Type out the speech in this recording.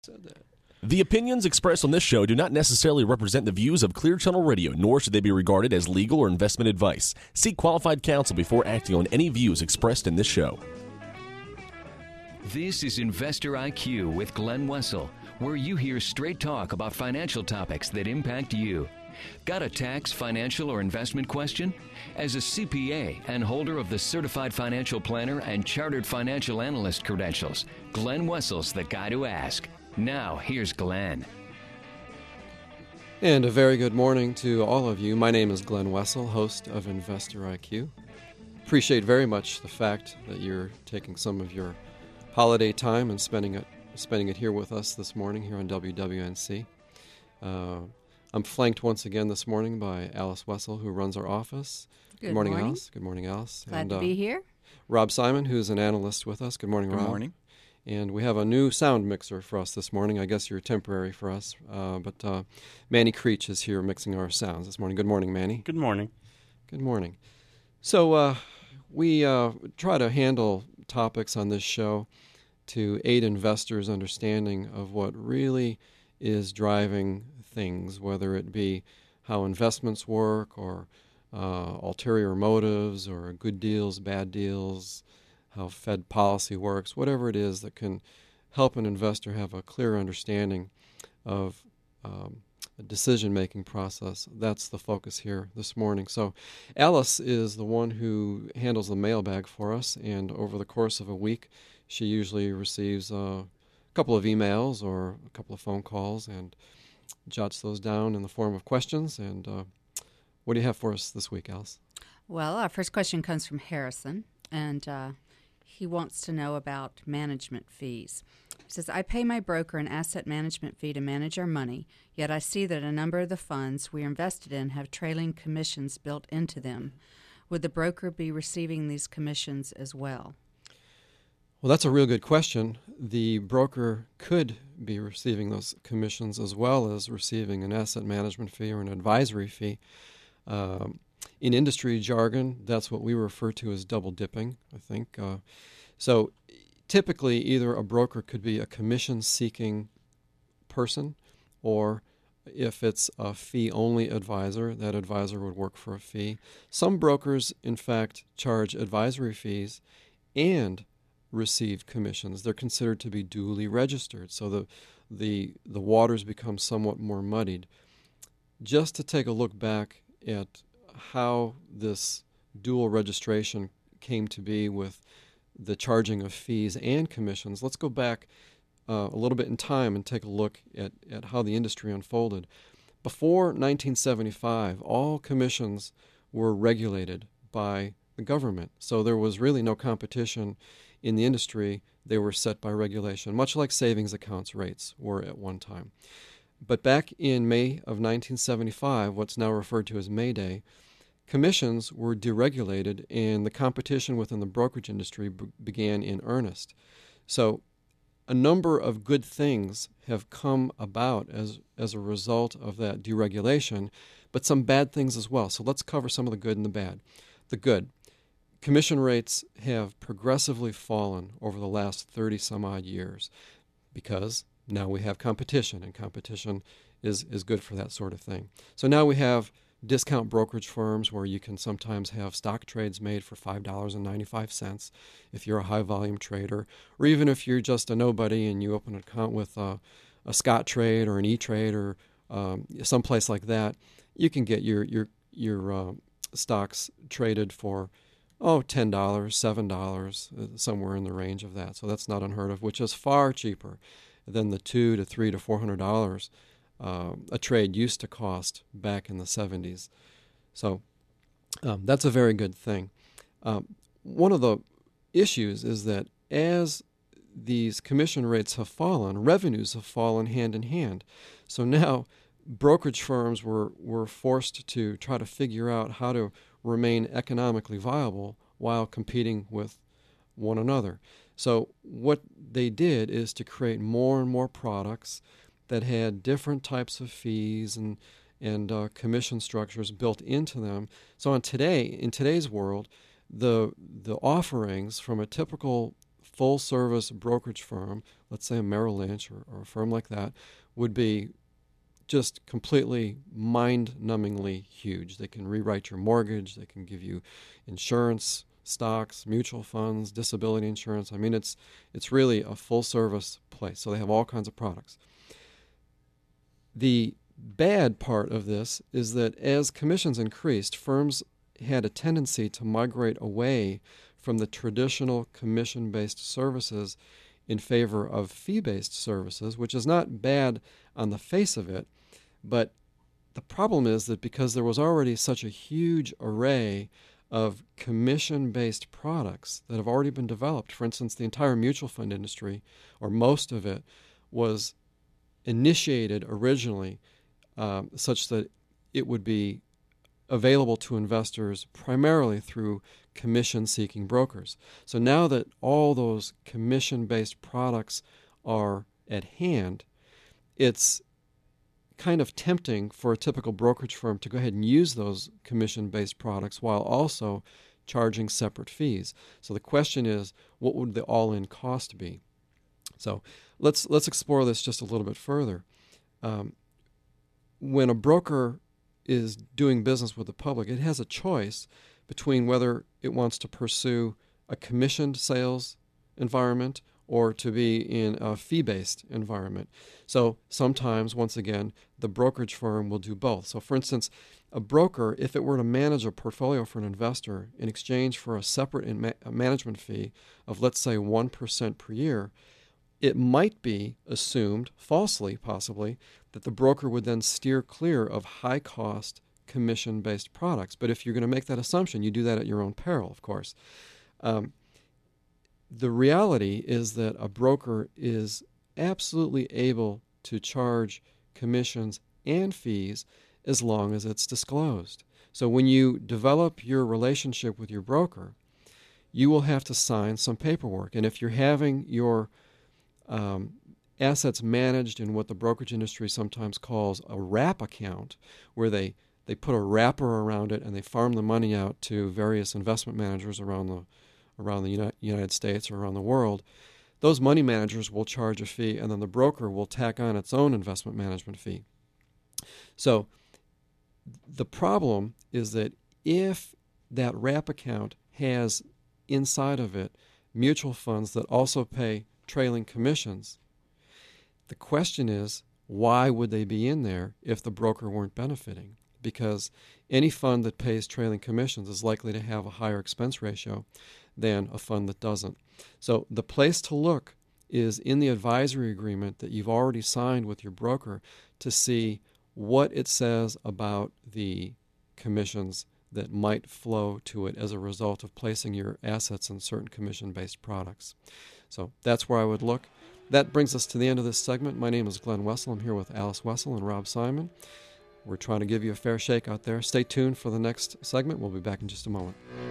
Said that. The opinions expressed on this show do not necessarily represent the views of Clear Channel Radio, nor should they be regarded as legal or investment advice. Seek qualified counsel before acting on any views expressed in this show. This is Investor IQ with Glenn Wessel, where you hear straight talk about financial topics that impact you. Got a tax, financial, or investment question? As a CPA and holder of the Certified Financial Planner and Chartered Financial Analyst credentials, Glenn Wessel's the guy to ask. Now, here's Glenn. And a very good morning to all of you. My name is Glenn Wessel, host of Investor IQ. Appreciate very much the fact that you're taking some of your holiday time and spending it here with us this morning here on WWNC. I'm flanked once again this morning by Alice Wessel, who runs our office. Good morning. Alice. Good morning, Alice. Glad to be here. Rob Simon, who's an analyst with us. Good morning, Rob. Good morning. And we have a new sound mixer for us this morning. I guess you're temporary for us. But Manny Creech is here mixing our sounds this morning. Good morning, Manny. Good morning. Good morning. So we try to handle topics on this show to aid investors' understanding of what really is driving things, whether it be how investments work or ulterior motives or good deals, bad deals, how Fed policy works, whatever it is that can help an investor have a clear understanding of a decision-making process. That's the focus here this morning. So Alice is the one who handles the mailbag for us, and over the course of a week, she usually receives a couple of emails or a couple of phone calls and jots those down in the form of questions. And what do you have for us this week, Alice? Well, our first question comes from Harrison, and he wants to know about management fees. He says, I pay my broker an asset management fee to manage our money, yet I see that a number of the funds we are invested in have trailing commissions built into them. Would the broker be receiving these commissions as well? Well, that's a real good question. The broker could be receiving those commissions as well as receiving an asset management fee or an advisory fee. In industry jargon, that's what we refer to as double dipping, I think. So typically, either a broker could be a commission-seeking person, or if it's a fee-only advisor, that advisor would work for a fee. Some brokers, in fact, charge advisory fees and receive commissions. They're considered to be duly registered, so the waters become somewhat more muddied. Just to take a look back at how this dual registration came to be with the charging of fees and commissions, let's go back a little bit in time and take a look at how the industry unfolded. Before 1975, all commissions were regulated by the government, so there was really no competition in the industry. They were set by regulation, much like savings accounts rates were at one time. But back in May of 1975, what's now referred to as May Day, commissions were deregulated and the competition within the brokerage industry began in earnest. So a number of good things have come about as a result of that deregulation, but some bad things as well. So let's cover some of the good and the bad. The good. Commission rates have progressively fallen over the last 30 some odd years because now we have competition, and competition is good for that sort of thing. So now we have discount brokerage firms where you can sometimes have stock trades made for $5.95 if you're a high-volume trader, or even if you're just a nobody and you open an account with a Scottrade or an E-Trade or someplace like that, you can get your stocks traded for $10, $7, somewhere in the range of that. So that's not unheard of, which is far cheaper than the $200 to $300 to $400 a trade used to cost back in the 70s. So that's a very good thing. One of the issues is that as these commission rates have fallen, revenues have fallen hand in hand. So now brokerage firms were forced to try to figure out how to remain economically viable while competing with one another. So what they did is to create more and more products that had different types of fees and commission structures built into them. So in today's world, the offerings from a typical full-service brokerage firm, let's say a Merrill Lynch or a firm like that, would be just completely mind-numbingly huge. They can rewrite your mortgage. They can give you insurance, stocks, mutual funds, disability insurance. I mean, it's really a full-service place. So they have all kinds of products. The bad part of this is that as commissions increased, firms had a tendency to migrate away from the traditional commission-based services in favor of fee-based services, which is not bad on the face of it, but the problem is that because there was already such a huge array of commission-based products that have already been developed, for instance, the entire mutual fund industry, or most of it, was initiated originally such that it would be available to investors primarily through commission-seeking brokers. So now that all those commission-based products are at hand, it's kind of tempting for a typical brokerage firm to go ahead and use those commission-based products while also charging separate fees. So the question is, what would the all-in cost be? So let's explore this just a little bit further. When a broker is doing business with the public, it has a choice between whether it wants to pursue a commissioned sales environment or to be in a fee-based environment. So sometimes, once again, the brokerage firm will do both. So for instance, a broker, if it were to manage a portfolio for an investor in exchange for a separate management fee of, let's say, 1% per year, it might be assumed, falsely possibly, that the broker would then steer clear of high-cost commission-based products. But if you're going to make that assumption, you do that at your own peril, of course. The reality is that a broker is absolutely able to charge commissions and fees as long as it's disclosed. So when you develop your relationship with your broker, you will have to sign some paperwork. And if you're having your assets managed in what the brokerage industry sometimes calls a wrap account, where they put a wrapper around it and they farm the money out to various investment managers around the United States or around the world, those money managers will charge a fee, and then the broker will tack on its own investment management fee. So the problem is that if that wrap account has inside of it mutual funds that also pay trailing commissions, the question is, why would they be in there if the broker weren't benefiting? Because any fund that pays trailing commissions is likely to have a higher expense ratio than a fund that doesn't. So the place to look is in the advisory agreement that you've already signed with your broker to see what it says about the commissions that might flow to it as a result of placing your assets in certain commission-based products. So that's where I would look. That brings us to the end of this segment. My name is Glenn Wessel. I'm here with Alice Wessel and Rob Simon. We're trying to give you a fair shake out there. Stay tuned for the next segment. We'll be back in just a moment.